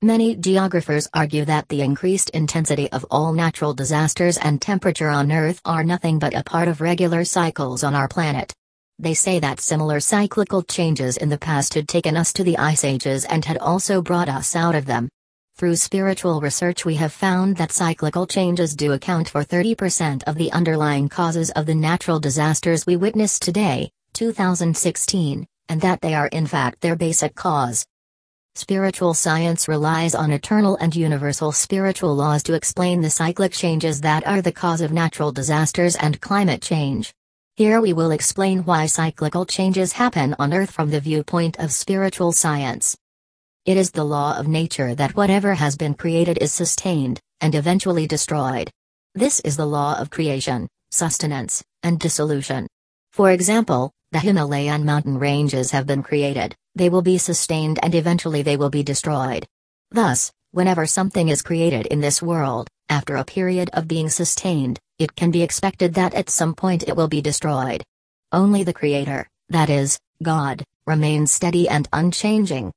Many geographers argue that the increased intensity of all natural disasters and temperature on Earth are nothing but a part of regular cycles on our planet. They say that similar cyclical changes in the past had taken us to the ice ages and had also brought us out of them. Through spiritual research, we have found that cyclical changes do account for 30% of the underlying causes of the natural disasters we witness today, 2016, and that they are in fact their basic cause. Spiritual science relies on eternal and universal spiritual laws to explain the cyclic changes that are the cause of natural disasters and climate change. Here we will explain why cyclical changes happen on Earth from the viewpoint of spiritual science. It is the law of nature that whatever has been created is sustained, and eventually destroyed. This is the law of creation, sustenance, and dissolution. For example, the Himalayan mountain ranges have been created, they will be sustained, and eventually they will be destroyed. Thus, whenever something is created in this world, after a period of being sustained, it can be expected that at some point it will be destroyed. Only the Creator, that is, God, remains steady and unchanging.